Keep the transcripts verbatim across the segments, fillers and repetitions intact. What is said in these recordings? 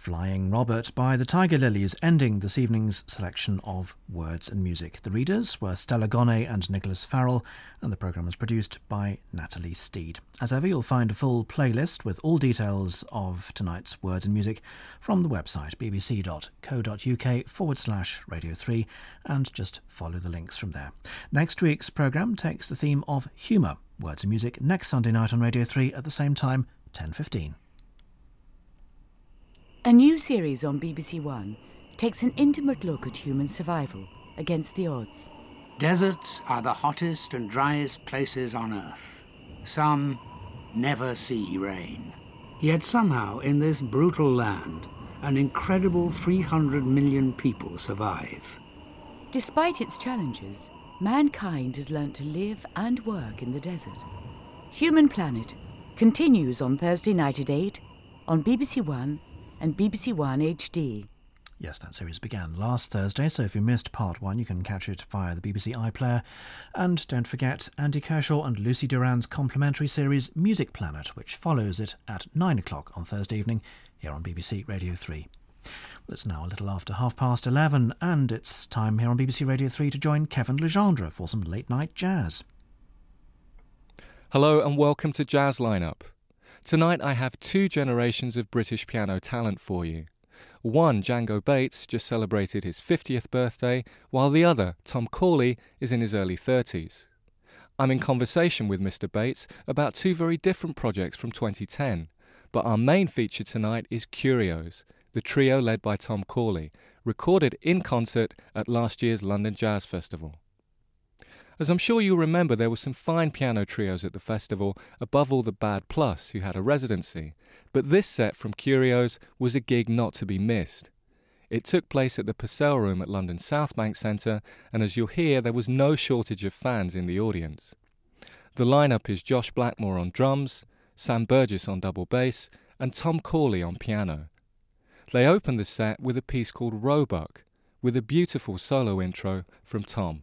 Flying Robert by the Tiger Lilies, ending this evening's selection of Words and Music. The readers were Stella Gonnet and Nicholas Farrell, and the programme was produced by Natalie Steed. As ever, you'll find a full playlist with all details of tonight's Words and Music from the website bbc.co.uk forward slash Radio three, and just follow the links from there. Next week's programme takes the theme of humour. Words and Music next Sunday night on Radio three at the same time, ten fifteen. A new series on B B C One takes an intimate look at human survival against the odds. Deserts are the hottest and driest places on Earth. Some never see rain. Yet somehow in this brutal land, an incredible three hundred million people survive. Despite its challenges, mankind has learnt to live and work in the desert. Human Planet continues on Thursday night at eight on B B C One and B B C One H D. Yes, that series began last Thursday, so if you missed part one, you can catch it via the B B C iPlayer. And don't forget Andy Kershaw and Lucy Duran's complimentary series Music Planet, which follows it at nine o'clock on Thursday evening here on B B C Radio three. Well, it's now a little after half past eleven, and it's time here on B B C Radio three to join Kevin Legendre for some late-night jazz. Hello and welcome to Jazz Lineup. Tonight I have two generations of British piano talent for you. One, Django Bates, just celebrated his fiftieth birthday, while the other, Tom Corley, is in his early thirties. I'm in conversation with Mister Bates about two very different projects from twenty ten, but our main feature tonight is Curios, the trio led by Tom Corley, recorded in concert at last year's London Jazz Festival. As I'm sure you'll remember, there were some fine piano trios at the festival, above all the Bad Plus, who had a residency, but this set from Curios was a gig not to be missed. It took place at the Purcell Room at London South Bank Centre, and as you'll hear, there was no shortage of fans in the audience. The lineup is Josh Blackmore on drums, Sam Burgess on double bass, and Tom Corley on piano. They opened the set with a piece called Roebuck, with a beautiful solo intro from Tom.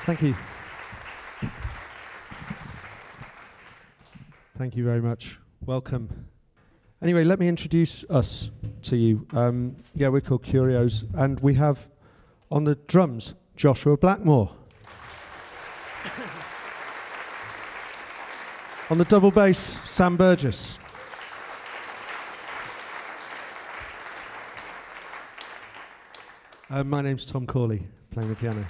Thank you. Thank you very much. Welcome. Anyway, let me introduce us to you. Um, yeah, we're called Curios, and we have on the drums Joshua Blackmore. On the double bass, Sam Burgess. Uh, my name's Tom Corley, playing the piano.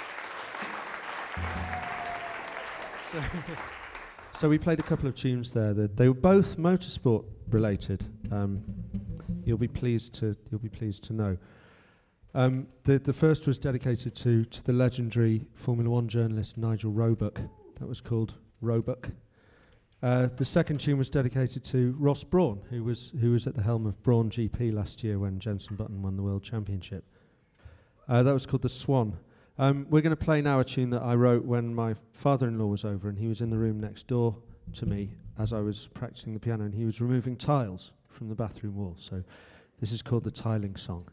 So, so we played a couple of tunes there. That they were both motorsport related. Um, you'll be pleased to you'll be pleased to know. Um, the the first was dedicated to to the legendary Formula One journalist Nigel Roebuck. That was called Roebuck. Uh, the second tune was dedicated to Ross Brawn, who was who was at the helm of Brawn G P last year when Jenson Button won the World Championship. Uh, that was called The Swan. Um, we're going to play now a tune that I wrote when my father-in-law was over, and he was in the room next door to me as I was practicing the piano, and he was removing tiles from the bathroom wall. So this is called The Tiling Song.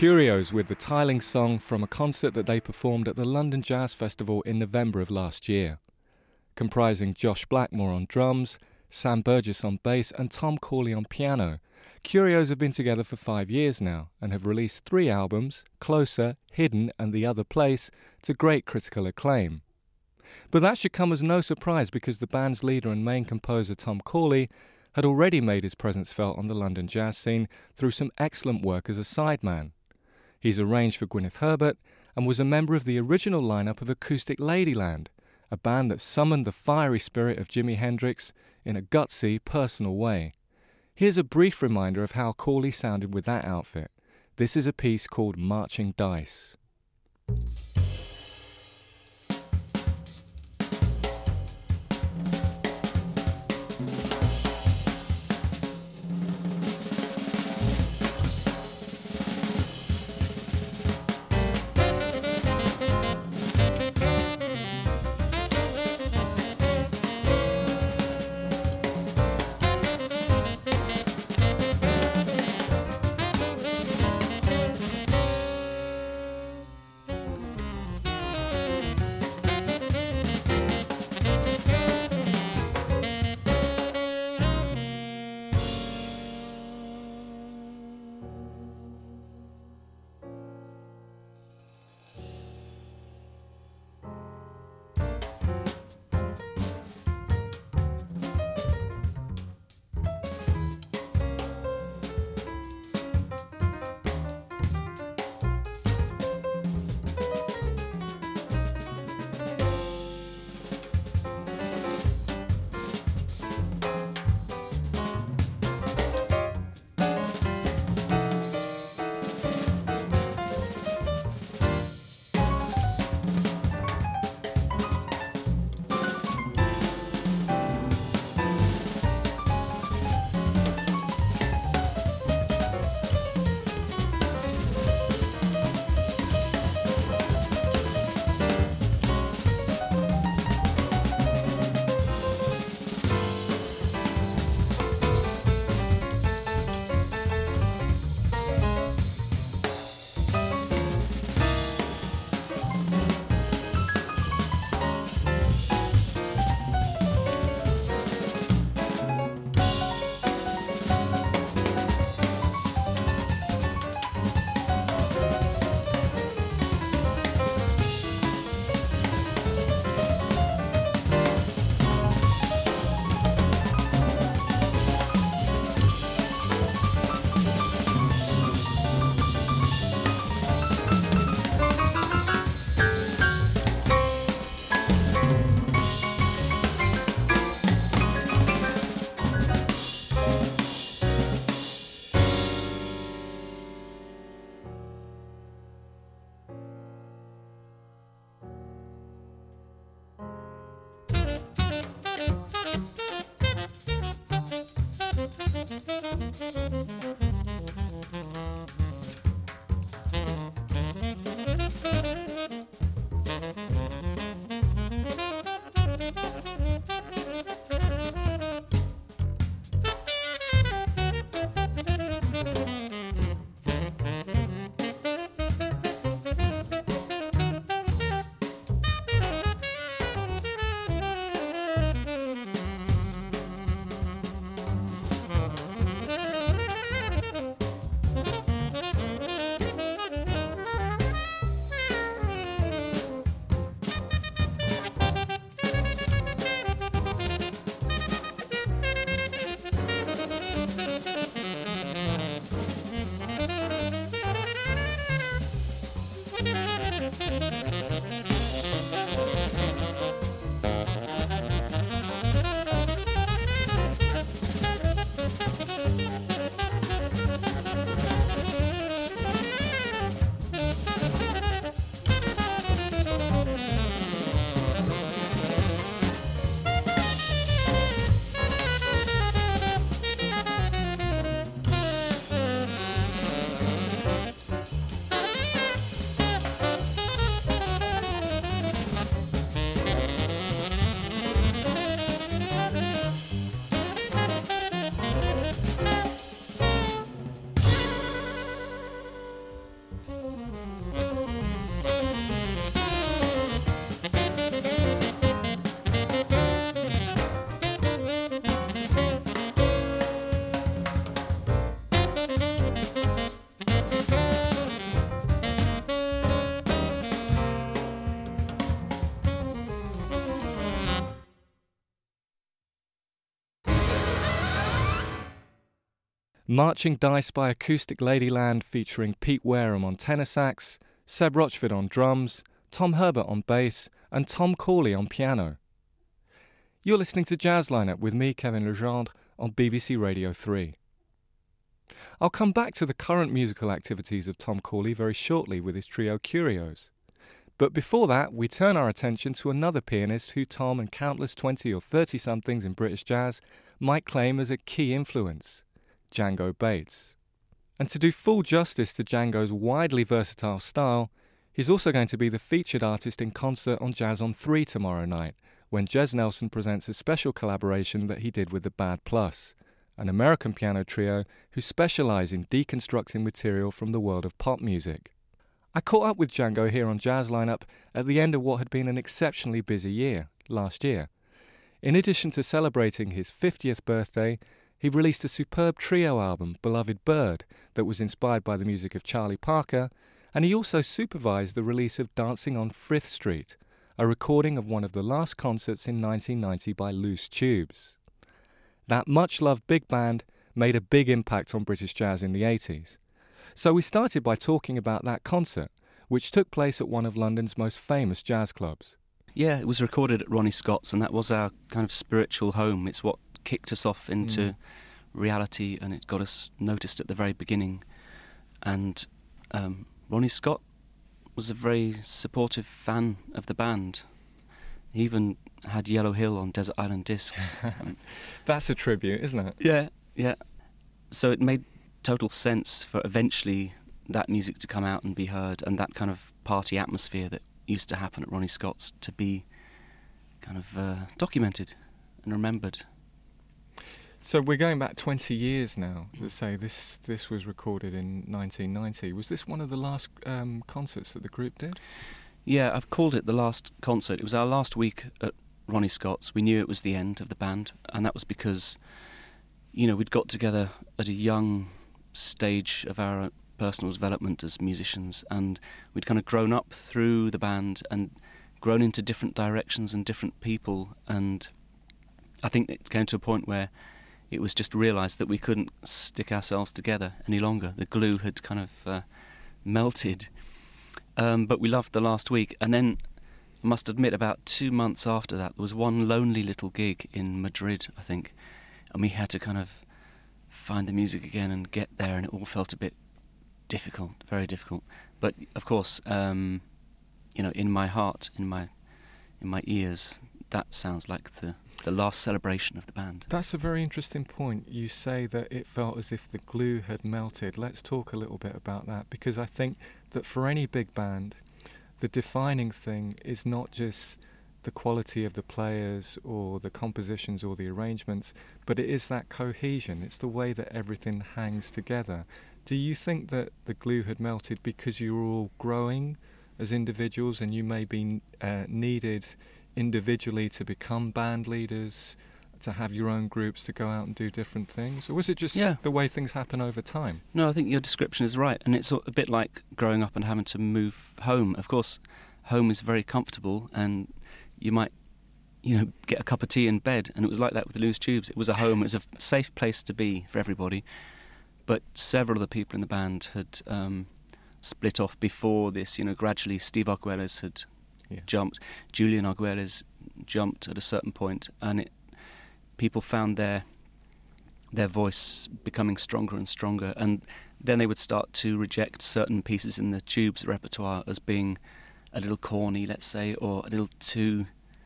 Curios with the Tiling Song from a concert that they performed at the London Jazz Festival in November of last year. Comprising Josh Blackmore on drums, Sam Burgess on bass and Tom Corley on piano, Curios have been together for five years now and have released three albums, Closer, Hidden and The Other Place, to great critical acclaim. But that should come as no surprise because the band's leader and main composer Tom Corley had already made his presence felt on the London jazz scene through some excellent work as a sideman. He's arranged for Gwyneth Herbert and was a member of the original lineup of Acoustic Ladyland, a band that summoned the fiery spirit of Jimi Hendrix in a gutsy, personal way. Here's a brief reminder of how Corley sounded with that outfit. This is a piece called Marching Dice. Marching Dice by Acoustic Ladyland featuring Pete Wareham on tenor sax, Seb Rochford on drums, Tom Herbert on bass, and Tom Cawley on piano. You're listening to Jazz Lineup with me, Kevin Legendre, on B B C Radio three. I'll come back to the current musical activities of Tom Cawley very shortly with his trio Curios. But before that, we turn our attention to another pianist who Tom and countless twenty or thirty-somethings in British jazz might claim as a key influence, Django Bates. And to do full justice to Django's widely versatile style, he's also going to be the featured artist in concert on Jazz on three tomorrow night, when Jez Nelson presents a special collaboration that he did with the Bad Plus, an American piano trio who specialise in deconstructing material from the world of pop music. I caught up with Django here on Jazz Lineup at the end of what had been an exceptionally busy year, last year. In addition to celebrating his fiftieth birthday, he released a superb trio album, Beloved Bird, that was inspired by the music of Charlie Parker, and he also supervised the release of Dancing on Frith Street, a recording of one of the last concerts in nineteen ninety by Loose Tubes. That much-loved big band made a big impact on British jazz in the eighties. So we started by talking about that concert, which took place at one of London's most famous jazz clubs. Yeah, it was recorded at Ronnie Scott's, and that was our kind of spiritual home. It's what kicked us off into mm. reality, and it got us noticed at the very beginning. And um, Ronnie Scott was a very supportive fan of the band. He even had Yellow Hill on Desert Island Discs. That's a tribute, isn't it? Yeah, yeah. So it made total sense for eventually that music to come out and be heard, and that kind of party atmosphere that used to happen at Ronnie Scott's to be kind of uh, documented and remembered. So we're going back twenty years now. Let's say this this was recorded in nineteen ninety. Was this one of the last um, concerts that the group did? Yeah, I've called it the last concert. It was our last week at Ronnie Scott's. We knew it was the end of the band, and that was because, you know, we'd got together at a young stage of our personal development as musicians, and we'd kind of grown up through the band and grown into different directions and different people, and I think it came to a point where it was just realised that we couldn't stick ourselves together any longer. The glue had kind of uh, melted. Um, but we loved the last week, and then I must admit about two months after that there was one lonely little gig in Madrid, I think, and we had to kind of find the music again and get there, and it all felt a bit difficult, very difficult. But of course, um, you know, in my heart, in my in my ears, that sounds like the the last celebration of the band. That's a very interesting point. You say that it felt as if the glue had melted. Let's talk a little bit about that, because I think that for any big band, the defining thing is not just the quality of the players or the compositions or the arrangements, but it is that cohesion. It's the way that everything hangs together. Do you think that the glue had melted because you were all growing as individuals and you may be uh, needed individually to become band leaders, to have your own groups, to go out and do different things? Or was it just yeah. the way things happen over time? No, I think your description is right, and it's a bit like growing up and having to move home. Of course, home is very comfortable, and you might, you know, get a cup of tea in bed, and it was like that with the Loose Tubes. It was a home, it was a safe place to be for everybody, but several of the people in the band had um, split off before this. You know, gradually Steve Arguelles had yeah. jumped, Julian Arguelles jumped at a certain point, and it people found their their voice becoming stronger and stronger, and then they would start to reject certain pieces in the Tubes repertoire as being a little corny, let's say, or a little too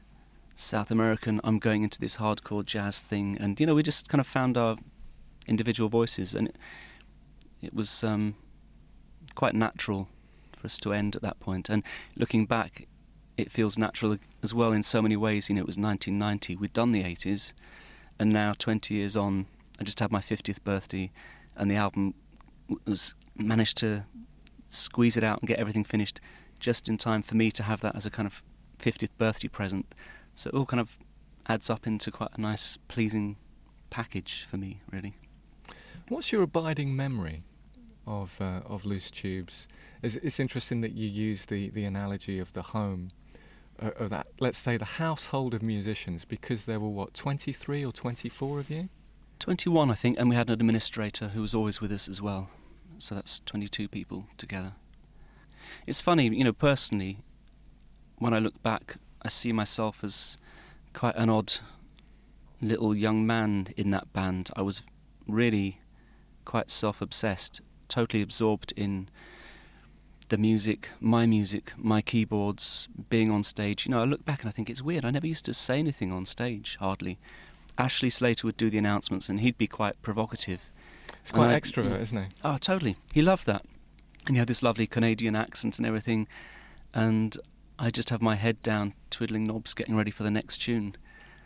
South American. I'm going into this hardcore jazz thing, and you know, we just kind of found our individual voices, and it, it was um, quite natural for us to end at that point. And looking back, it feels natural as well in so many ways. You know, it was nineteen ninety, we'd done the eighties, and now twenty years on, I just had my fiftieth birthday, and the album was managed to squeeze it out and get everything finished just in time for me to have that as a kind of fiftieth birthday present. So it all kind of adds up into quite a nice, pleasing package for me, really. What's your abiding memory of uh, of Loose Tubes? It's, it's interesting that you use the, the analogy of the home, uh, of that, let's say, the household of musicians, because there were, what, twenty-three or twenty-four of you? twenty-one, I think, and we had an administrator who was always with us as well. So that's twenty-two people together. It's funny, you know, personally, when I look back, I see myself as quite an odd little young man in that band. I was really quite self-obsessed, totally absorbed in the music, my music, my keyboards, being on stage. You know, I look back and I think it's weird. I never used to say anything on stage, hardly. Ashley Slater would do the announcements and he'd be quite provocative. It's quite I, extrovert, isn't he? Oh, totally. He loved that. And he had this lovely Canadian accent and everything. And I just have my head down, twiddling knobs, getting ready for the next tune.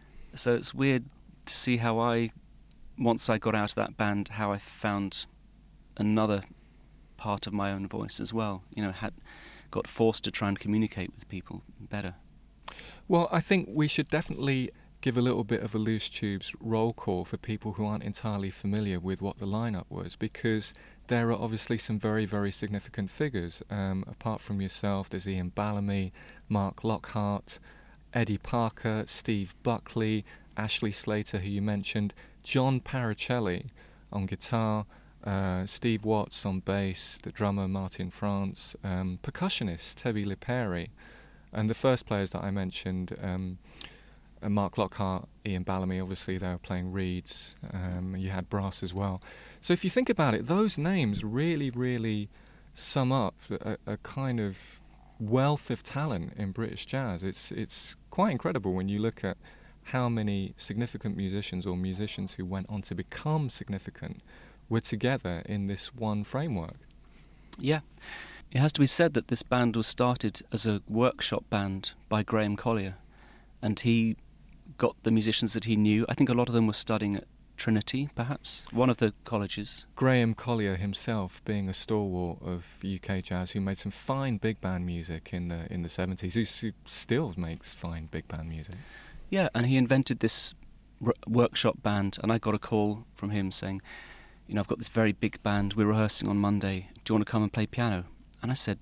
So it's weird to see how I, once I got out of that band, how I found another part of my own voice as well. You know, had got forced to try and communicate with people better. Well, I think we should definitely give a little bit of a Loose Tubes roll call for people who aren't entirely familiar with what the lineup was, because there are obviously some very, very significant figures. Um, apart from yourself, there's Ian Bellamy, Mark Lockhart, Eddie Parker, Steve Buckley, Ashley Slater, who you mentioned, John Paracelli on guitar, uh, Steve Watts on bass, the drummer Martin France, um, percussionist Tebby Liperi, and the first players that I mentioned, um, uh, Mark Lockhart, Ian Bellamy, obviously they were playing reeds, um, you had brass as well. So if you think about it, those names really, really sum up a, a kind of wealth of talent in British jazz. It's it's quite incredible when you look at how many significant musicians or musicians who went on to become significant were together in this one framework. Yeah. It has to be said that this band was started as a workshop band by Graham Collier, and he got the musicians that he knew. I think a lot of them were studying at Trinity, perhaps, one of the colleges. Graham Collier himself being a stalwart of U K jazz who made some fine big band music in the in the seventies, who s- still makes fine big band music. Yeah, and he invented this r- workshop band, and I got a call from him saying, you know, I've got this very big band, we're rehearsing on Monday, do you want to come and play piano? And I said,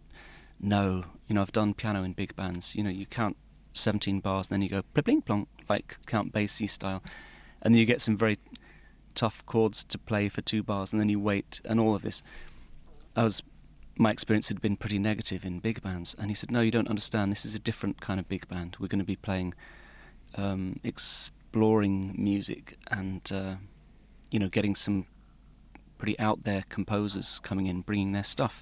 no, you know, I've done piano in big bands, you know, you count seventeen bars and then you go plink plonk, like Count Basie style, and then you get some very tough chords to play for two bars and then you wait, and all of this. I was, my experience had been pretty negative in big bands, and he said, no, you don't understand, this is a different kind of big band. We're going to be playing um, exploring music and uh, you know, getting some pretty out there composers coming in, bringing their stuff.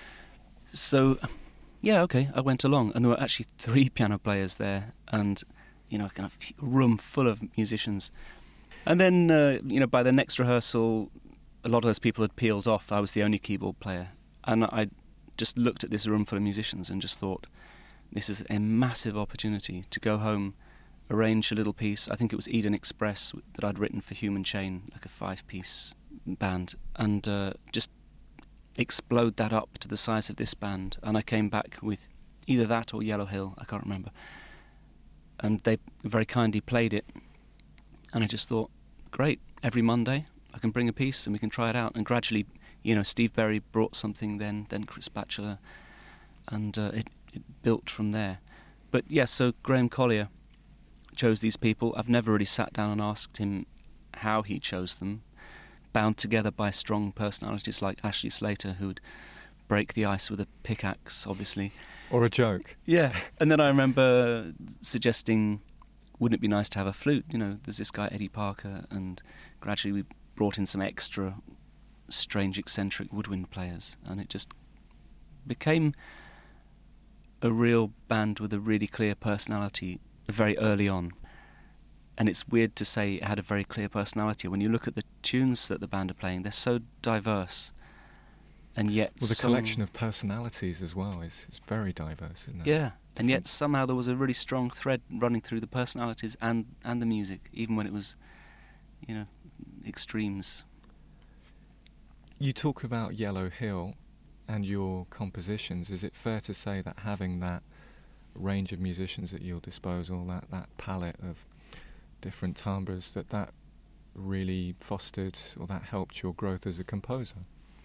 So yeah, okay, I went along, and there were actually three piano players there, and you know, kind of a room full of musicians. And then, uh, you know, by the next rehearsal, a lot of those people had peeled off. I was the only keyboard player. And I just looked at this room full of musicians and just thought, this is a massive opportunity to go home, arrange a little piece. I think it was Eden Express that I'd written for Human Chain, like a five-piece band, and uh, just explode that up to the size of this band. And I came back with either that or Yellow Hill, I can't remember. And they very kindly played it. And I just thought, great, every Monday I can bring a piece and we can try it out. And gradually, you know, Steve Berry brought something then, then Chris Batchelor, and uh, it, it built from there. But yes, yeah, so Graham Collier chose these people. I've never really sat down and asked him how he chose them, bound together by strong personalities like Ashley Slater, who would break the ice with a pickaxe, obviously. Or a joke. Yeah, and then I remember suggesting, wouldn't it be nice to have a flute? You know, there's this guy Eddie Parker, and gradually we brought in some extra strange, eccentric woodwind players, and it just became a real band with a really clear personality very early on. And it's weird to say it had a very clear personality. When you look at the tunes that the band are playing, they're so diverse, and yet well, the some... collection of personalities as well is, is very diverse, isn't it? Yeah. And yet somehow there was a really strong thread running through the personalities and, and the music, even when it was, you know, extremes. You talk about Yellow Hill and your compositions. Is it fair to say that having that range of musicians at your disposal, that, that palette of different timbres, that that really fostered or that helped your growth as a composer?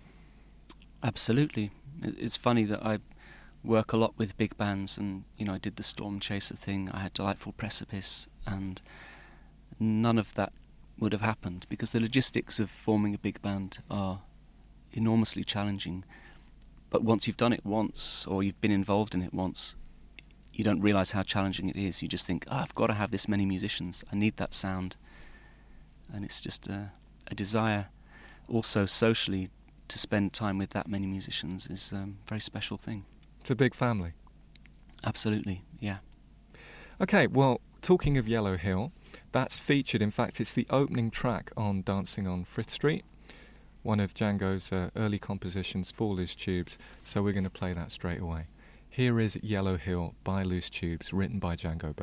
Absolutely. It's funny that I work a lot with big bands, and you know, I did the Storm Chaser thing, I had Delightful Precipice, and none of that would have happened, because the logistics of forming a big band are enormously challenging. But once you've done it once, or you've been involved in it once, you don't realise how challenging it is. You just think, oh, I've got to have this many musicians. I need that sound. And it's just a, a desire also socially to spend time with that many musicians is um, a very special thing. It's a big family. Absolutely, yeah. Okay, well, talking of Yellow Hill, that's featured, in fact, it's the opening track on Dancing on Frith Street, one of Django's uh, early compositions for Loose Tubes, so we're going to play that straight away. Here is Yellow Hill by Loose Tubes, written by Django Bates.